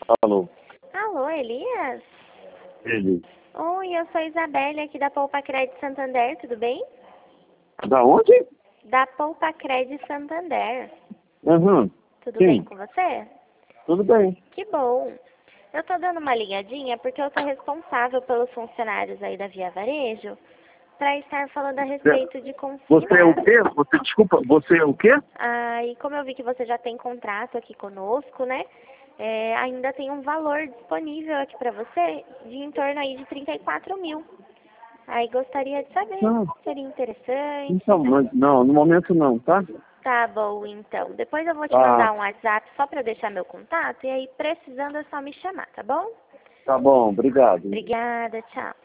Alô, Alô, Elias? ele. Oi, eu sou a Isabelle aqui da Poupa Crédito Santander, tudo bem? Da onde? Da Poupa Crédito Santander. Uhum. Tudo bem Sim, com você? tudo bem. Que bom. Eu tô dando uma ligadinha porque eu tô responsável pelos funcionários aí da Via Varejo para estar falando a respeito de Você é o consignar. quê? Desculpa, você é o quê? E como eu vi que você já tem contrato aqui conosco, né? Ainda tem um valor disponível aqui para você de em torno aí de 34 mil. Aí gostaria de saber Não, se seria interessante. então, mas não, no momento não, tá? Tá bom, então. Depois eu vou te Ah, mandar um WhatsApp só para deixar meu contato e aí precisando é só me chamar, tá bom? tá bom, obrigado. Obrigada, tchau.